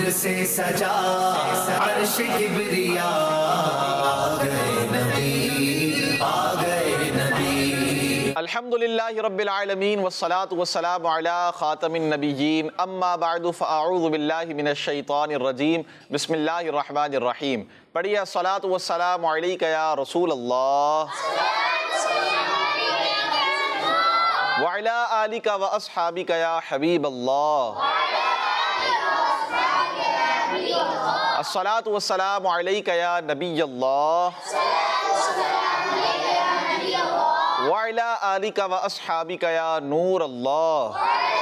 نور سے سجا عرش کبریا، آ گئے نبی، آ گئے نبی۔ الحمدللہ رب العالمین والصلاة والسلام علی خاتم النبیین، اما بعد فاعوذ باللہ من الشیطان الرجیم، بسم اللہ الرحمن الرحیم۔ پڑھیے الصلاة والسلام علیک یا رسول اللہ وعلی آلک واصحابک یا حبیب اللہ۔ الصلاة والسلام علیک یا نبی اللہ وعلی آلک واصحابک یا نور اللہ۔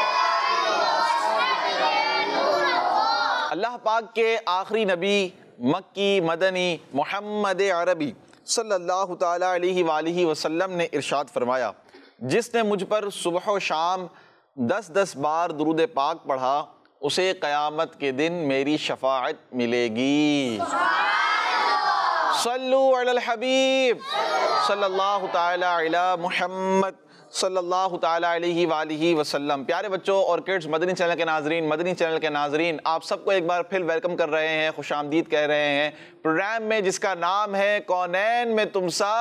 اللہ پاک کے آخری نبی مکی مدنی محمد عربی صلی اللہ تعالیٰ علیہ وآلہ وسلم نے ارشاد فرمایا، جس نے مجھ پر صبح و شام 10 بار درود پاک پڑھا اسے قیامت کے دن میری شفاعت ملے گی۔ صلو علی الحبیب صلی اللہ تعالیٰ علی محمد صلی اللہ تعالیٰ علیہ وآلہ وسلم۔ پیارے بچوں اور کڈز، مدنی چینل کے ناظرین، مدنی چینل کے ناظرین، آپ سب کو ایک بار پھر ویلکم کر رہے ہیں، خوش آمدید کہہ رہے ہیں پروگرام میں جس کا نام ہے کونین میں تم سا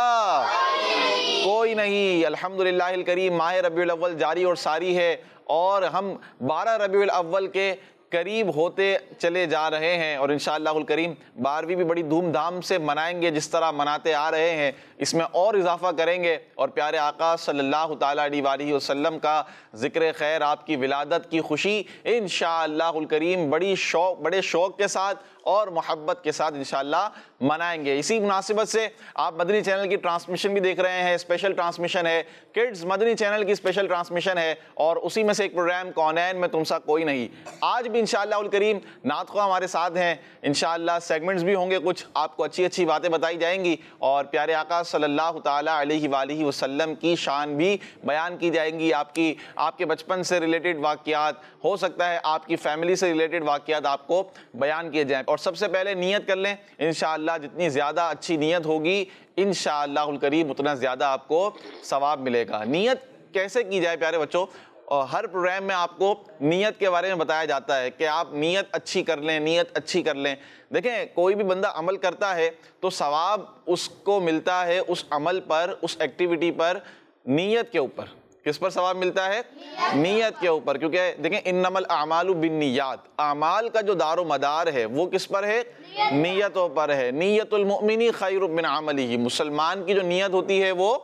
کوئی نہیں۔ الحمدللہ الکریم، ماہ ربیع الاول جاری اور ساری ہے اور ہم 12 ربیع الاول کے قریب ہوتے چلے جا رہے ہیں، اور انشاءاللہ الکریم 12ویں بھی بڑی دھوم دھام سے منائیں گے جس طرح مناتے آ رہے ہیں، اس میں اور اضافہ کریں گے، اور پیارے آقا صلی اللہ تعالیٰ علیہ وآلہ وسلم کا ذکر خیر، آپ کی ولادت کی خوشی انشاءاللہ الکریم بڑے شوق کے ساتھ اور محبت کے ساتھ انشاءاللہ منائیں گے۔ اسی مناسبت سے آپ مدنی چینل کی ٹرانسمیشن بھی دیکھ رہے ہیں، اسپیشل ٹرانسمیشن ہے، کڈز مدنی چینل کی اسپیشل ٹرانسمیشن ہے، اور اسی میں سے ایک پروگرام کونین میں تم سا کوئی نہیں۔ آج بھی انشاءاللہ الکریم نعت خواہ ہمارے ساتھ ہیں، انشاءاللہ سیگمنٹس بھی ہوں گے، کچھ آپ کو اچھی باتیں بتائی جائیں گی، اور پیارے آقا صلی اللہ تعالیٰ علیہ وآلہ وسلم کی شان بھی بیان کی جائیں گی، آپ کے بچپن سے ریلیٹڈ واقعات، ہو سکتا ہے آپ کی فیملی سے ریلیٹڈ واقعات آپ کو بیان کیے جائیں۔ اور سب سے پہلے نیت کر لیں، انشاءاللہ جتنی زیادہ اچھی نیت ہوگی انشاءاللہ الکریم اتنا زیادہ آپ کو ثواب ملے گا۔ نیت کیسے کی جائے پیارے بچوں؟ ہر پروگرام میں آپ کو نیت کے بارے میں بتایا جاتا ہے کہ آپ نیت اچھی کر لیں، نیت اچھی کر لیں۔ دیکھیں، کوئی بھی بندہ عمل کرتا ہے تو ثواب اس کو ملتا ہے اس عمل پر، اس ایکٹیویٹی پر، نیت کے اوپر۔ کس پر ثواب ملتا ہے؟ نیت کے اوپر، کیونکہ دیکھیں انما الاعمال بالنیات، اعمال کا جو دار و مدار ہے وہ کس پر ہے؟ نیتوں پر ہے۔ نیت المؤمن خیر من عملہ، مسلمان کی جو نیت ہوتی ہے وہ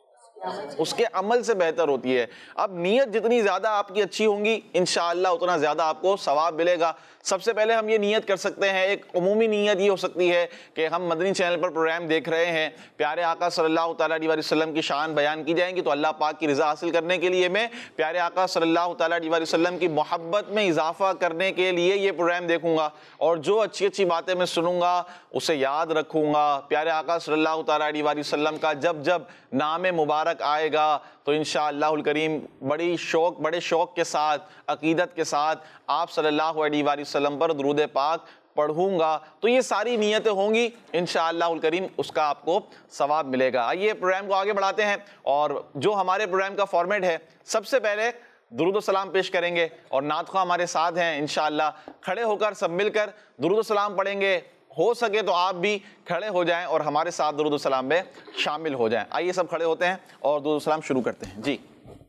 اس کے عمل سے بہتر ہوتی ہے۔ اب نیت جتنی زیادہ آپ کی اچھی ہوں گی انشاءاللہ اتنا زیادہ آپ کو ثواب ملے گا۔ سب سے پہلے ہم یہ نیت کر سکتے ہیں، ایک عمومی نیت یہ ہو سکتی ہے کہ ہم مدنی چینل پر پروگرام دیکھ رہے ہیں، پیارے آقا صلی اللہ تعالیٰ علیہ وسلم کی شان بیان کی جائیں گی، تو اللہ پاک کی رضا حاصل کرنے کے لیے میں پیارے آقا صلی اللہ تعالیٰ علیہ وسلم کی محبت میں اضافہ کرنے کے لیے یہ پروگرام دیکھوں گا، اور جو اچھی باتیں میں سنوں گا اسے یاد رکھوں گا۔ پیارے آقا صلی اللہ تعالیٰ علیہ وسلم کا جب نام مبارک آئے گا تو انشاءاللہ الکریم بڑے شوق کے ساتھ، عقیدت کے ساتھ آپ صلی اللہ علیہ وآلہ وسلم پر درود پاک پڑھوں گا، تو یہ ساری نیتیں ہوں گی انشاءاللہ الکریم، اس کا آپ کو ثواب ملے گا۔ آئیے پروگرام کو آگے بڑھاتے ہیں، اور جو ہمارے پروگرام کا فارمیٹ ہے، سب سے پہلے درود و سلام پیش کریں گے، اور نعت خواہ ہمارے ساتھ ہیں انشاءاللہ، کھڑے ہو کر سب مل کر درود و سلام پڑھیں گے۔ ہو سکے تو آپ بھی کھڑے ہو جائیں اور ہمارے ساتھ درود و سلام میں شامل ہو جائیں۔ آئیے سب کھڑے ہوتے ہیں اور درود و سلام شروع کرتے ہیں۔ جی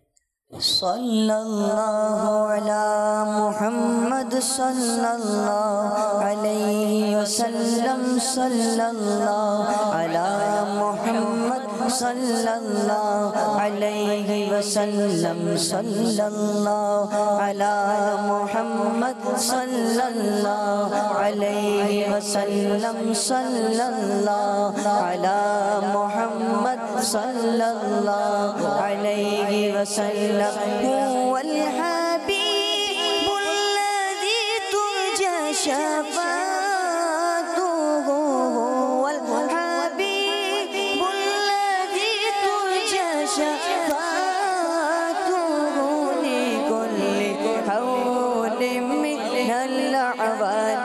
صلی اللہ علی محمد صلی اللہ علیہ وسلم، صلی اللہ علی محمد صلی اللہ علیہ وسلم، صلی اللہ علی محمد صلی اللہ علیہ وسلم، صلی اللہ علی محمد صلی اللہ علیہ وسلم۔ هو الحبيب الذي ترجى شفاعته، هو الحبيب الذي ترجى شفاعته لكل حول من الأعوال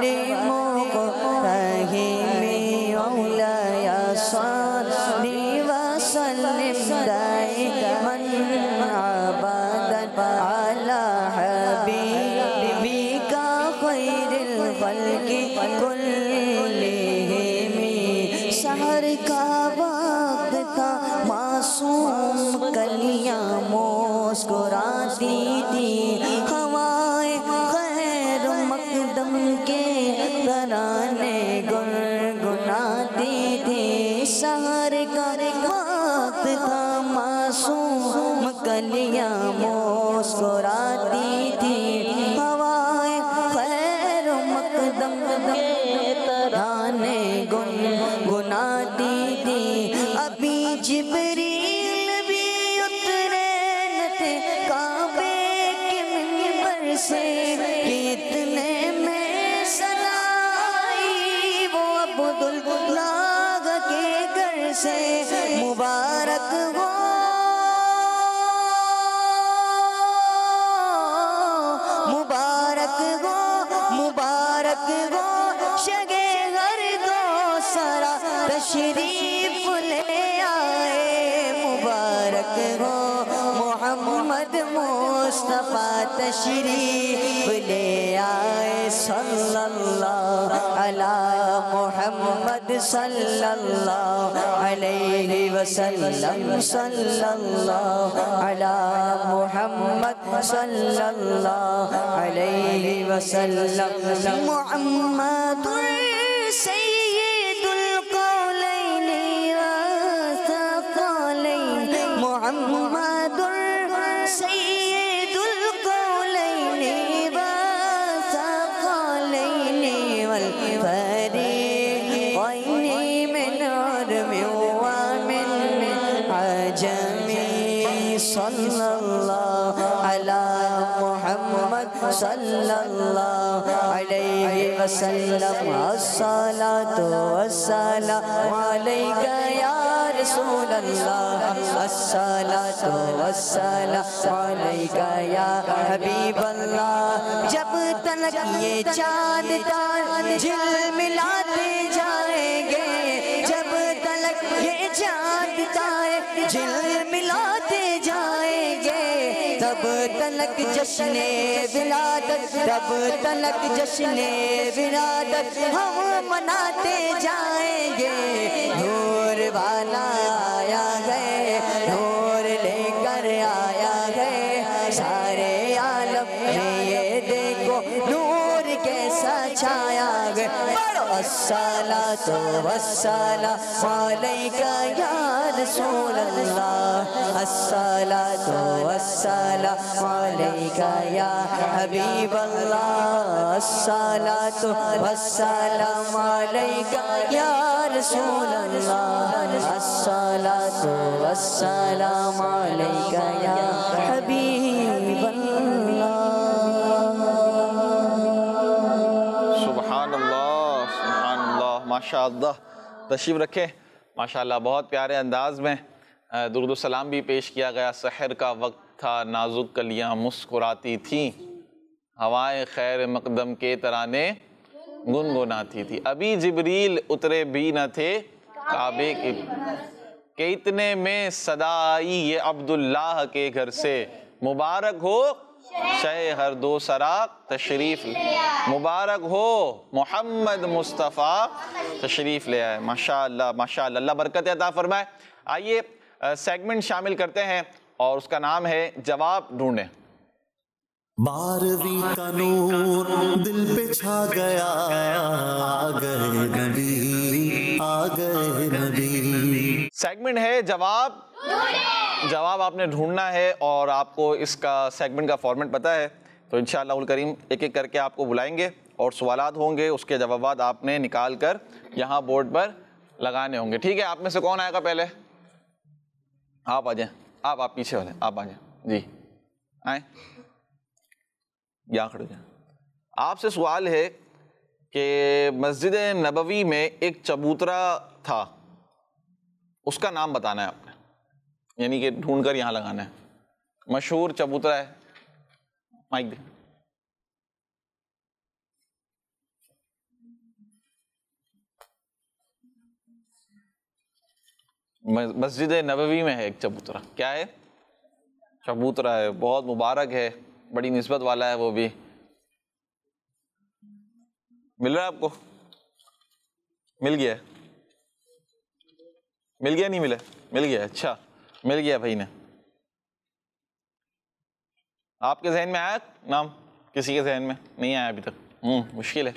مقتحم، مولاي صل وسلم دائما أبدا على حبيبك خير الخلق كلهم سحر کا وقت تھا معصوم کلیاں مسکراتی تھی ہوائیں خیر مقدم کے ترانے گنگناتی تھی سحر کا وقت تھا معصوم کلیاں مسکراتی تھی ہوائیں خیر مقدم کے ترانے گنگناتی تھی ابھی جبریل بھی اترے نہ تھے کعبے کے منبر سے اتنے میں صدا آئی وہ عبداللہ کے گھر سے مبارک ہو مبارک ہو مبارک ہو شگے ہر دو سرا تشریف لے آئے مبارک ہو محمد مصطفیٰ تشریف لے آئے صلی اللہ علی محمد صلی اللہ علیہ وسلم صلی اللہ علی محمد صلی اللہ علیہ وسلم محمد سید القولین والثقلین محمد سید القولین والثقلین والفریقین من عرب ومن عجم صلی اللہ علی محمد صلی اللہ علیہ وسلم الصلاة والسلام علیک یا رسول اللہ الصلاة والسلام علیک یا حبیب اللہ جب تلک یہ چاند تار جھلملاتے جائیں گے جب تلک یہ چاند تار جھلملاتے جائیں گے تب تلک جشن ولادت تب تلک جشن ولادت ہم مناتے جائیں گے نور والا آیا ہے نور لے کر آیا ہے سارے عالم میں یہ دیکھو نور کیسا چھایا گیا الصلاة والسلام علیک یا رسول اللہ الصلاة والسلام علیک یا حبیب اللہ الصلاة والسلام علیک یا رسول اللہ الصلاة والسلام علیک یا حبیب اللہ ماشاءاللہ تشریف رکھے ماشاءاللہ بہت پیارے انداز میں درود و سلام بھی پیش کیا گیا سحر کا وقت تھا نازک کلیاں مسکراتی تھیں ہوائیں خیر مقدم کے ترانے گنگناتی تھی ابھی جبریل اترے بھی نہ تھے کعبے کے کہ اتنے میں صدا آئی یہ عبداللہ کے گھر سے مبارک ہو شہ ہر دو سراغ تشریف مبارک ہو محمد مصطفیٰ تشریف لے آئے ماشاءاللہ ماشاءاللہ اللہ برکت عطا فرمائے آئیے سیگمنٹ شامل کرتے ہیں اور اس کا نام ہے جواب ڈھونڈیں 12ویں کا نور دل پہ چھا گیا آ گئے نبی سیگمنٹ ہے جواب آپ نے ڈھونڈنا ہے اور آپ کو اس کا سیگمنٹ کا فارمیٹ پتہ ہے تو انشاءاللہ الکریم ایک ایک کر کے آپ کو بلائیں گے اور سوالات ہوں گے اس کے جوابات آپ نے نکال کر یہاں بورڈ پر لگانے ہوں گے ٹھیک ہے آپ میں سے کون آئے گا پہلے آپ آ جائیں آپ پیچھے والے آپ آ جائیں جی آئیں یہاں کھڑے جائیں آپ سے سوال ہے کہ مسجد نبوی میں ایک چبوترا تھا اس کا نام بتانا ہے آپ نے یعنی کہ ڈھونڈ کر یہاں لگانا ہے مشہور چبوترا ہے مائک دے مسجد نبوی میں ہے ایک چبوترا کیا ہے چبوترا ہے بہت مبارک ہے بڑی نسبت والا ہے وہ بھی مل رہا ہے آپ کو؟ مل گیا ہے؟ مل گیا نہیں ملا؟ مل گیا، اچھا مل گیا بھائی نے. آپ کے ذہن میں آیا نام؟ کسی کے ذہن میں نہیں آیا ابھی تک؟ مشکل ہے.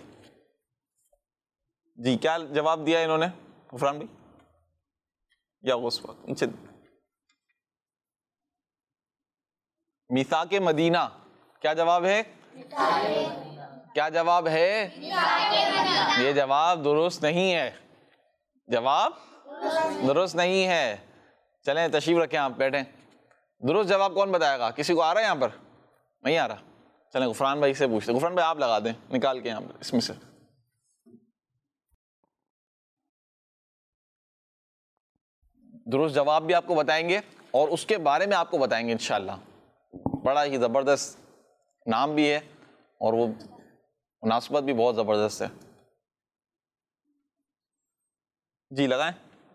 جی کیا جواب دیا انہوں نے غفران بھائی یا غصہ؟ میثاق مدینہ. کیا جواب ہے؟ کیا جواب ہے؟ یہ جواب درست نہیں ہے. جواب درست نہیں ہے. چلیں تشریف رکھیں، آپ بیٹھیں. درست جواب کون بتائے گا؟ کسی کو آ رہا ہے یہاں پر؟ نہیں آ رہا؟ چلیں غفران بھائی سے پوچھتے. غفران بھائی آپ لگا دیں نکال کے یہاں پر اس میں سے. درست جواب بھی آپ کو بتائیں گے اور اس کے بارے میں آپ کو بتائیں گے انشاءاللہ. بڑا ہی زبردست نام بھی ہے اور وہ مناسبت بھی بہت زبردست ہے. جی لگائیں.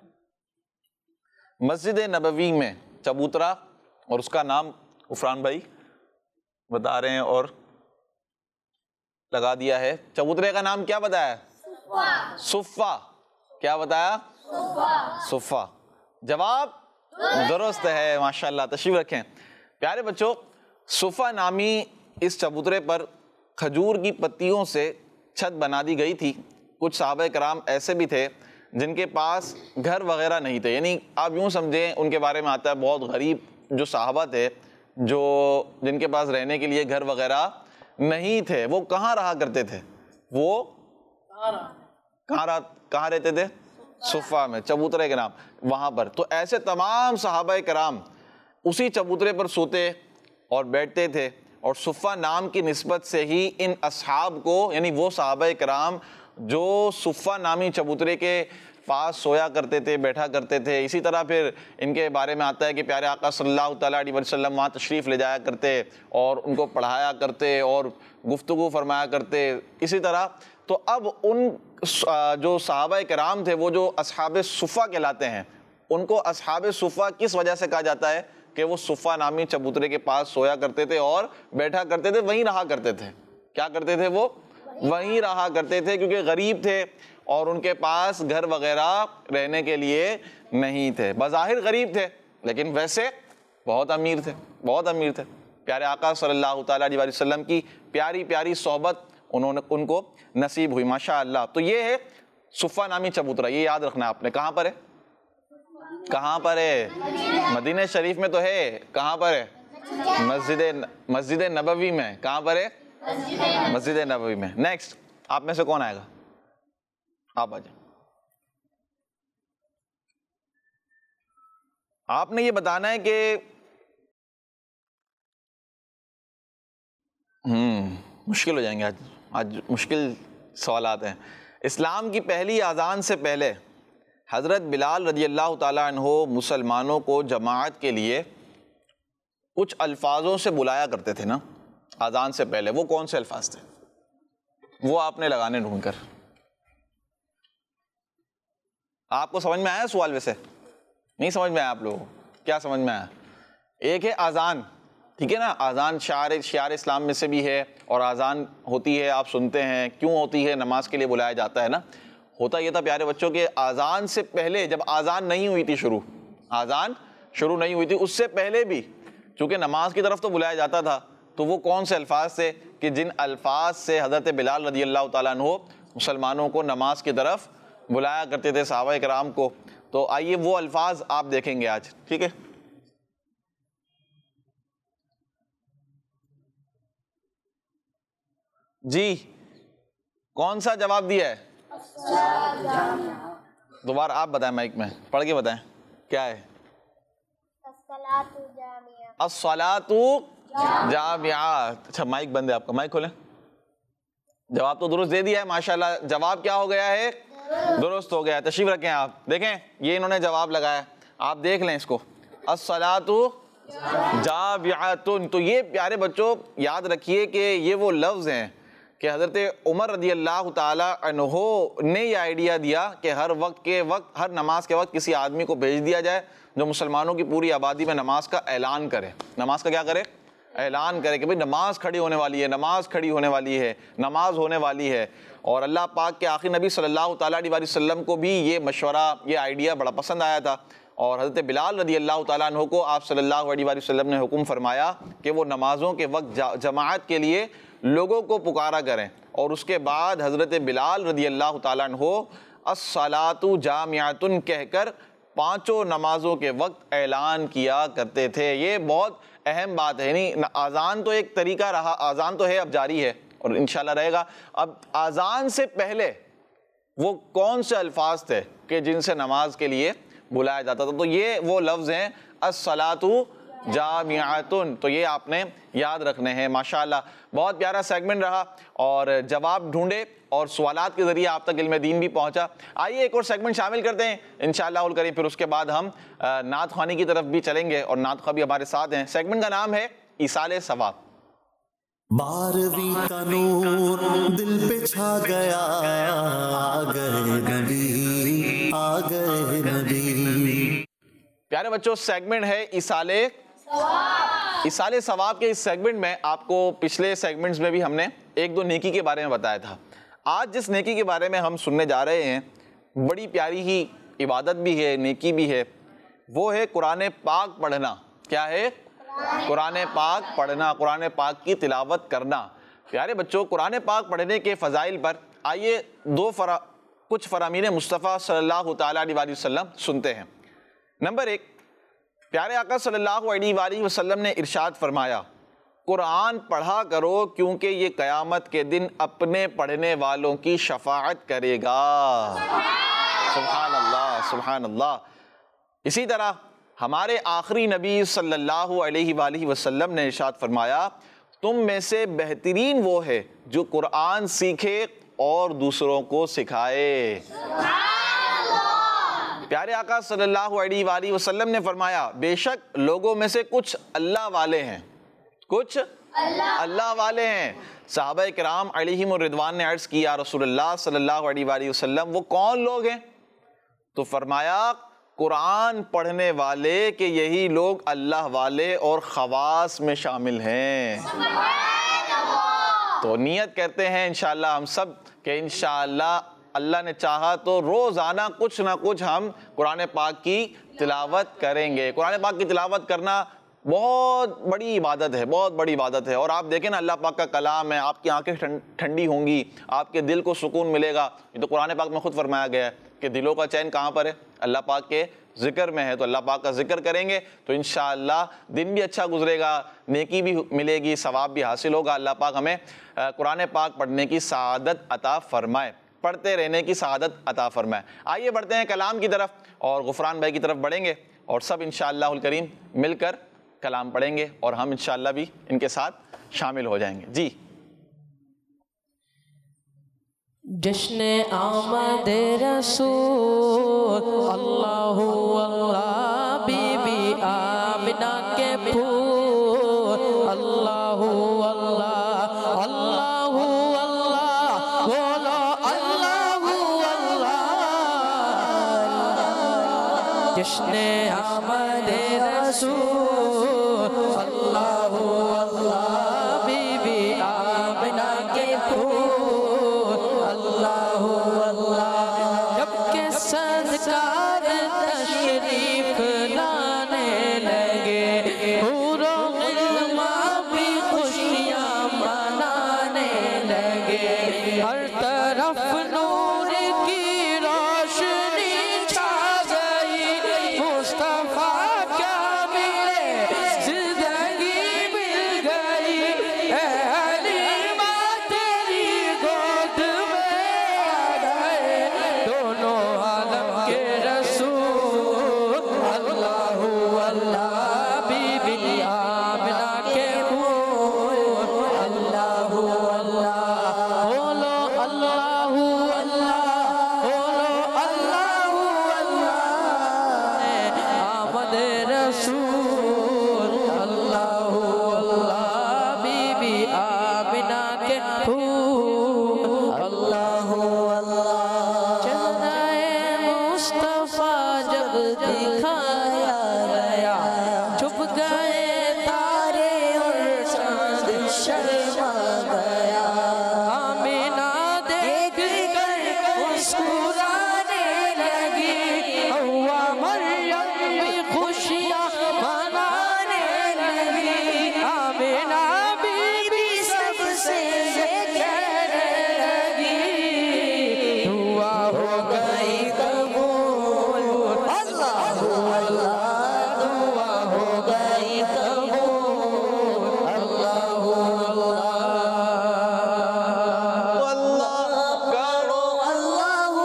مسجد نبوی میں چبوترا، اور اس کا نام غفران بھائی بتا رہے ہیں اور لگا دیا ہے. چبوترے کا نام کیا بتایا؟ صفہ. کیا بتایا؟ صفہ. جواب درست ہے، ماشاءاللہ. تشریف رکھیں. پیارے بچوں، صفہ نامی اس چبوترے پر کھجور کی پتیوں سے چھت بنا دی گئی تھی. کچھ صحابہ کرام ایسے بھی تھے جن کے پاس گھر وغیرہ نہیں تھے، یعنی آپ یوں سمجھیں ان کے بارے میں آتا ہے بہت غریب جو صحابہ تھے، جن کے پاس رہنے کے لیے گھر وغیرہ نہیں تھے. وہ کہاں رہا کرتے تھے؟ وہ کہاں رہتے تھے؟ صفہ میں، چبوترے کے نام وہاں پر. تو ایسے تمام صحابہ کرام اسی چبوترے پر سوتے اور بیٹھتے تھے، اور صفہ نام کی نسبت سے ہی ان اصحاب کو، یعنی وہ صحابہ کرام جو صفہ نامی چبوترے کے پاس سویا کرتے تھے، بیٹھا کرتے تھے، اسی طرح پھر ان کے بارے میں آتا ہے کہ پیارے آقا صلی اللہ تعالیٰ علیہ وسلم وہاں تشریف لے جایا کرتے اور ان کو پڑھایا کرتے اور گفتگو فرمایا کرتے. اسی طرح تو اب ان جو صحابہ کرام تھے، وہ جو اصحاب صفہ کہلاتے ہیں، ان کو اصحاب صفہ کس وجہ سے کہا جاتا ہے؟ کہ وہ صفہ نامی چبوترے کے پاس سویا کرتے تھے اور بیٹھا کرتے تھے، وہیں رہا کرتے تھے. کیا کرتے تھے؟ وہ وہیں رہا کرتے تھے، کیونکہ غریب تھے اور ان کے پاس گھر وغیرہ رہنے کے لیے نہیں تھے. بظاہر غریب تھے لیکن ویسے بہت امیر تھے، بہت امیر تھے. پیارے آقا صلی اللہ تعالیٰ علیہ وسلم کی پیاری پیاری صحبت ان کو نصیب ہوئی، ماشاء اللہ. تو یہ ہے صفہ نامی چبوترا. یہ یاد رکھنا ہے آپ نے. کہاں پر ہے؟ کہاں پر ہے؟ مدینہ شریف میں تو ہے. کہاں پر ہے؟ مسجد نبوی میں. کہاں پر ہے؟ مسجد نبوی میں. نیکسٹ آپ میں سے کون آئے گا؟ آپ آ جائیں. آپ نے یہ بتانا ہے کہ مشکل ہو جائیں گے آج مشکل سوالات ہیں. اسلام کی پہلی اذان سے پہلے حضرت بلال رضی اللہ تعالیٰ عنہ مسلمانوں کو جماعت کے لیے کچھ الفاظوں سے بلایا کرتے تھے نا اذان سے پہلے. وہ کون سے الفاظ تھے؟ وہ آپ نے لگانے ڈھونڈ کر. آپ کو سمجھ میں آیا سوال؟ ویسے نہیں سمجھ میں آیا آپ لوگوں کو؟ کیا سمجھ میں آیا؟ ایک ہے اذان، ٹھیک ہے نا. اذان شعار اسلام میں سے بھی ہے، اور اذان ہوتی ہے، آپ سنتے ہیں. کیوں ہوتی ہے؟ نماز کے لیے بلایا جاتا ہے نا. ہوتا یہ تھا پیارے بچوں کہ اذان سے پہلے جب اذان نہیں ہوئی تھی اذان شروع نہیں ہوئی تھی، اس سے پہلے بھی چونکہ نماز کی طرف تو بلایا جاتا تھا، تو وہ کون سے الفاظ تھے کہ جن الفاظ سے حضرت بلال رضی اللہ تعالیٰ عنہ مسلمانوں کو نماز کی طرف بلایا کرتے تھے، صحابہ کرام کو. تو آئیے وہ الفاظ آپ دیکھیں گے آج، ٹھیک ہے. جی کون سا جواب دیا ہے؟ دوبارہ آپ بتائیں، مائک میں پڑھ کے بتائیں کیا ہے. الصلاۃ جامعہ. اچھا مائک بند ہے آپ کا، مائک کھولیں. جواب تو درست دے دیا ہے ماشاءاللہ. جواب کیا ہو گیا ہے؟ درست ہو گیا. تشریف رکھیں. آپ دیکھیں یہ انہوں نے جواب لگایا، آپ دیکھ لیں اس کو. الصلاۃ جامعۃ. تو یہ پیارے بچوں یاد رکھیے کہ یہ وہ لفظ ہیں کہ حضرت عمر رضی اللہ تعالی عنہ نے یہ آئیڈیا دیا کہ ہر نماز کے وقت کسی آدمی کو بھیج دیا جائے جو مسلمانوں کی پوری آبادی میں نماز کا اعلان کرے. نماز کا کیا کرے؟ اعلان کرے کہ بھئی نماز کھڑی ہونے والی ہے، نماز کھڑی ہونے والی ہے، نماز ہونے والی ہے۔ اور اللہ پاک کے آخری نبی صلی اللہ تعالیٰ علیہ وسلم کو بھی یہ مشورہ، یہ آئیڈیا بڑا پسند آیا تھا، اور حضرت بلال رضی اللہ تعالیٰ عنہ کو آپ صلی اللہ علیہ وسلم نے حکم فرمایا کہ وہ نمازوں کے وقت جماعت کے لیے لوگوں کو پکارا کریں، اور اس کے بعد حضرت بلال رضی اللہ تعالیٰ عنہ الصلاۃ جامعۃ کہہ کر پانچوں نمازوں کے وقت اعلان کیا کرتے تھے۔ یہ بہت اہم بات ہے، یعنی آذان تو ایک طریقہ رہا، آذان تو ہے، اب جاری ہے اور انشاءاللہ رہے گا۔ اب آذان سے پہلے وہ کون سے الفاظ تھے کہ جن سے نماز کے لیے بلایا جاتا تھا، تو یہ وہ لفظ ہیں الصلاۃ جامعۃ، تو یہ آپ نے یاد رکھنے ہیں۔ ماشاءاللہ بہت پیارا سیگمنٹ رہا، اور جواب ڈھونڈے اور سوالات کے ذریعے آپ تک علم دین بھی پہنچا۔ آئیے ایک اور سیگمنٹ شامل کرتے ہیں انشاءاللہ الکریم، پھر اس کے بعد ہم نعت خوانی کی طرف بھی چلیں گے، اور نعت خواہ بھی ہمارے ساتھ ہیں۔ سیگمنٹ کا نام ہے ایصال ثواب۔ 12ویں کا نور دل پہ چھا گیا، آ گئے نبی، آ گئے نبی۔ پیارے بچوں، سیگمنٹ ہے ایصال ثواب کے اس سیگمنٹ میں آپ کو پچھلے سیگمنٹس میں بھی ہم نے ایک دو نیکی کے بارے میں بتایا تھا۔ آج جس نیکی کے بارے میں ہم سننے جا رہے ہیں، بڑی پیاری ہی عبادت بھی ہے، نیکی بھی ہے، وہ ہے قرآن پاک پڑھنا۔ کیا ہے؟ قرآن پاک پڑھنا، قرآن پاک کی تلاوت کرنا۔ پیارے بچوں، قرآن پاک پڑھنے کے فضائل پر آئیے کچھ فرامین مصطفیٰ صلی اللہ تعالیٰ علیہ وسلم سنتے ہیں۔ نمبر 1، پیارے آقا صلی اللہ علیہ وآلہ وسلم نے ارشاد فرمایا، قرآن پڑھا کرو کیونکہ یہ قیامت کے دن اپنے پڑھنے والوں کی شفاعت کرے گا۔ سبحان اللہ، سبحان اللہ۔ اسی طرح ہمارے آخری نبی صلی اللہ علیہ وآلہ وسلم نے ارشاد فرمایا، تم میں سے بہترین وہ ہے جو قرآن سیکھے اور دوسروں کو سکھائے۔ پیارے آقا صلی اللہ علیہ وآلہ وسلم نے فرمایا، بے شک لوگوں میں سے کچھ اللہ والے ہیں، کچھ اللہ والے ہیں۔ صحابہ کرام علیہم الرضوان نے عرض کیا، رسول اللہ صلی اللہ علیہ وآلہ وسلم وہ کون لوگ ہیں؟ تو فرمایا، قرآن پڑھنے والے، کہ یہی لوگ اللہ والے اور خواص میں شامل ہیں۔ تو نیت کرتے ہیں انشاءاللہ ہم سب کہ انشاءاللہ اللہ نے چاہا تو روزانہ کچھ نہ کچھ ہم قرآن پاک کی تلاوت کریں گے۔ قرآن پاک کی تلاوت کرنا بہت بڑی عبادت ہے، بہت بڑی عبادت ہے، اور آپ دیکھیں نا، اللہ پاک کا کلام ہے، آپ کی آنکھیں ٹھنڈی ہوں گی، آپ کے دل کو سکون ملے گا۔ یہ تو قرآن پاک میں خود فرمایا گیا ہے کہ دلوں کا چین کہاں پر ہے؟ اللہ پاک کے ذکر میں ہے۔ تو اللہ پاک کا ذکر کریں گے تو انشاءاللہ دن بھی اچھا گزرے گا، نیکی بھی ملے گی، ثواب بھی حاصل ہوگا۔ اللہ پاک ہمیں قرآن پاک پڑھنے کی سعادت عطا فرمائے، پڑھتے رہنے کی سعادت عطا فرمائے۔ آئیے بڑھتے ہیں کلام کی طرف، اور غفران بھائی کی طرف بڑھیں گے، اور سب انشاءاللہ الکریم مل کر کلام پڑھیں گے، اور ہم انشاءاللہ بھی ان کے ساتھ شامل ہو جائیں گے۔ جی۔ جشن آمد رسول، اللہ اللہ، بی بی آمنہ کے پھول، اللہ اللہ، اللہ اللہ، بولو اللہ اللہ۔ جشن آمد رسول، اللہ اللہ، بی بی آمنہ کے پھول، اللہ اللہ۔ جب کہ سرکار تشریف لانے لگے، حور و غلمان بھی خوشیاں منانے لگے، ہر طرف نور کی روشنی چھا گئی، مصطفیٰ کیا ملے زندگی مل گئی، اے حلیمہ تیری گود میں آ گئے دونوں عالم کے رسول، اللہ اللہ، بی بی آمنہ کے پھول، اللہ اللہ، بولو اللہ اللہ، مسکرانے لگی، ہوا مریم بھی خوشیاں منانے لگی، آمینہ بی بی سب سے یہ کہنے لگی، دعا ہو گئی قبول، اللہ اللہ دعا ہو گئی قبول، اللہ اللہ کرو، اللہ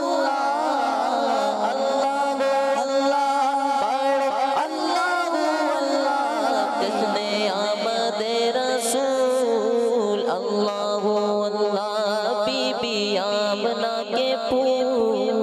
اللہ اللہ اللہ پڑھو، اللہ اللہ کہنے آمد رسول، اللہ اللہ بی بی آمنہ کے پھول،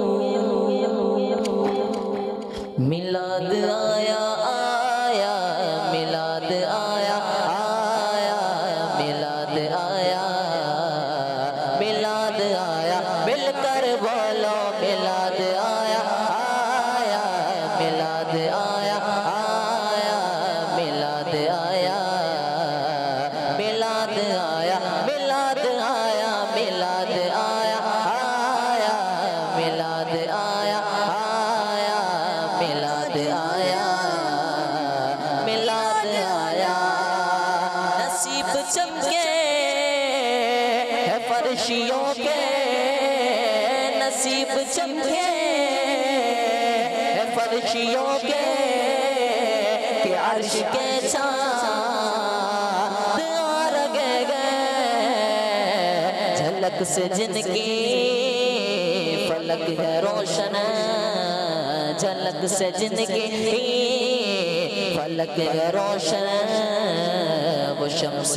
میلاد آیا آیا میلاد آیا آیا میلاد آیا میلاد آیا، مل کر بولو میلاد آیا آیا میلاد آیا آیا میلاد آیا میلاد آیا میلاد آیا میلاد آیا آیا میلاد آیا آیا میلاد آیا میلاد آیا، نصیب چمکے ہے فرشیوں کے، نصیب چمکے ہے فرشیوں کے، کہ عرش کے چاند آ رگے گئے، جھلک سے جن کی فلک ہے روشن، جھلک سے جن کی فلک ہے روشن، وہ شمس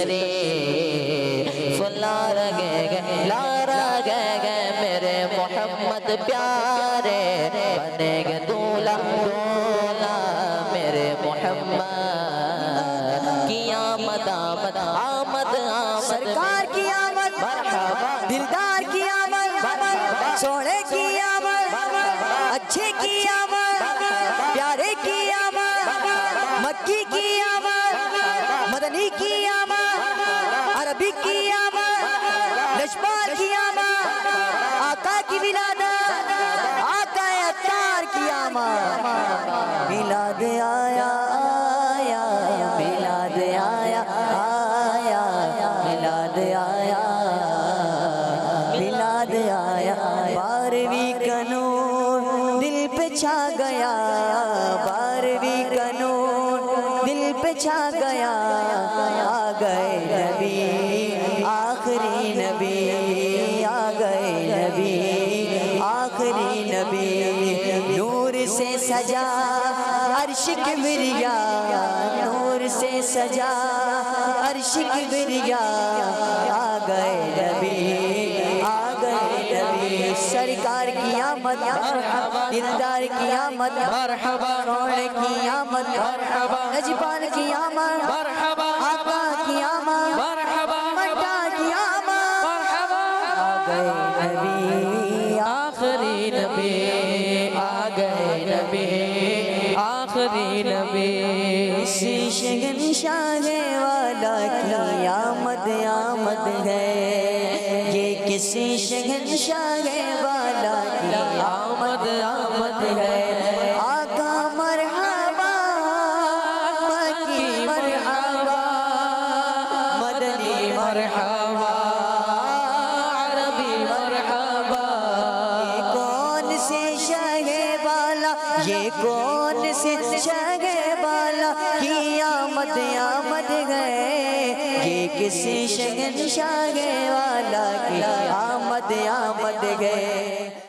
تشریف لا رگے گئے لا رگے گئے، میرے محمد پیارے بنے گے دولہا دولہا، میرے محمد کی آمد آمد آمد آمد، سرکار کی آمد مرحبا، دلدار کی آمد، سونے کی آمد، اچھے کی آمد، پیارے کی آمد، مکی کی آمد، مدنی کی آمد، عربی کی آمد، لشبار کی آمد، آقا کی ولادت، آقا اتار کی آمد، میلاد آیا آیا میلاد آیا آیا میلاد آیا میلاد آیا، 12ویں کا نور دل پہ چھا گیا، 12ویں کا نور دل پہ چھا گیا، آ گئے نبی آخری نبی، آ گئے نبی آخری نبی، نور سے سجا عرش کبریا، نور سے سجا عرش کبریا، آ گئے نبی آ گئے نبی، سرکار کی آمد مرحبا، دلدار کی آمد مرحبا، سونے کی آمد مرحبا، نجبان کی آمد مرحبا، آقا کی آمد مرحبا، مٹا کی آمد، مرحبا، آ گئے نبی آخری نبی، آ گئے نبی آخری نبی، اسی شہنشاہ والا کی آمد آمد ہے، یہ کسی شہنشاہ والا کی آمد آمد ہے، آقا مرحبا، مکی مرحبا، مدنی مرحبا، عربی مرحبا، یہ کون سے شاہ والا، یہ کون سے شاہ والا کی آمد آمد ہے، یہ کسی شہنشاہ والا کی آمد آمد ہے۔